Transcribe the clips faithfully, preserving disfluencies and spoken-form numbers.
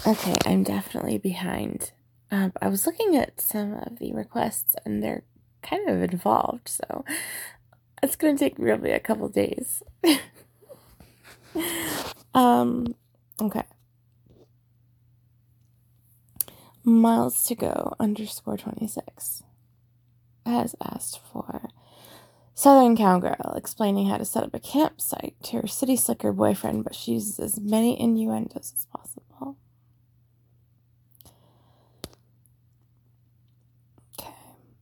Okay, I'm definitely behind. Um, I was looking at some of the requests and they're kind of involved, so it's gonna take really a couple days. um, okay. Miles to go underscore twenty-six has asked for Southern Cowgirl explaining how to set up a campsite to her city slicker boyfriend, but she uses as many innuendos as possible. Okay.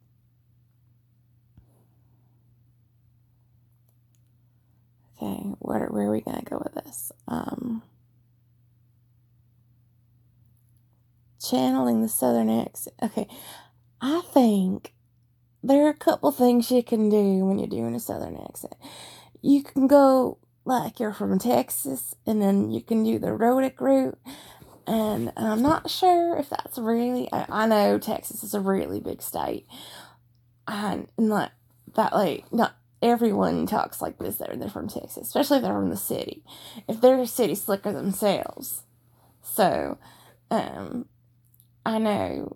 Okay, where, where are we gonna go with this? Um, channeling the Southern accent. Okay, I think there are a couple things you can do when you're doing a Southern accent. You can go like you're from Texas, and then you can do the rhotic route. And, and I'm not sure if that's really. I, I know Texas is a really big state, and, and like that, like not everyone talks like this there. They're from Texas, especially if they're from the city. If they're a city slicker themselves, so um, I know.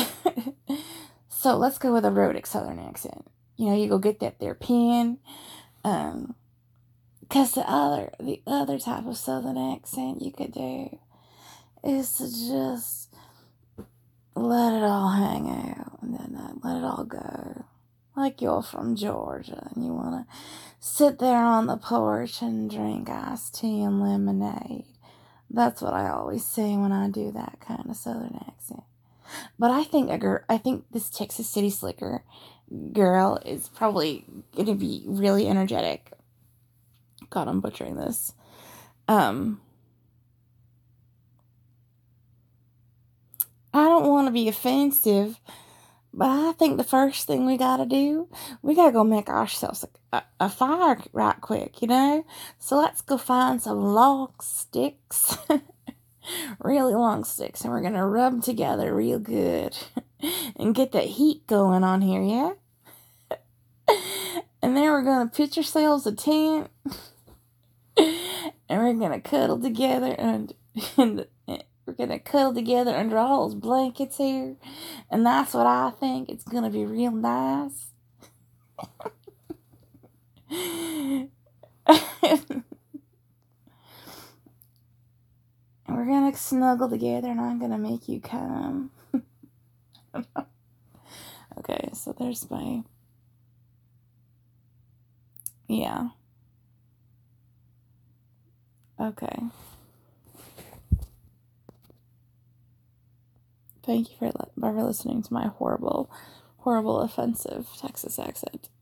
So let's go with a rhotic Southern accent. You know, you go get that there pen. Um, cause the other the other type of Southern accent you could do is to just let it all hang out and then uh, let it all go. Like you're from Georgia and you wanna sit there on the porch and drink iced tea and lemonade. That's what I always say when I do that kind of Southern accent. But I think a girl, I think this Texas City Slicker girl is probably gonna be really energetic. God, I'm butchering this. Um, I don't want to be offensive, but I think the first thing we gotta do, we gotta go make ourselves a, a, a fire right quick, you know? So let's go find some log sticks, really long sticks, and we're gonna rub them together real good and get that heat going on here, yeah? And then we're gonna pitch ourselves a tent and we're gonna cuddle together and, and we're gonna cuddle together under all those blankets here, and that's what I think. It's gonna be real nice. And we're gonna snuggle together, and I'm gonna make you come. Okay, so there's my yeah. Okay. Thank you for, for listening to my horrible, horrible, offensive Texas accent.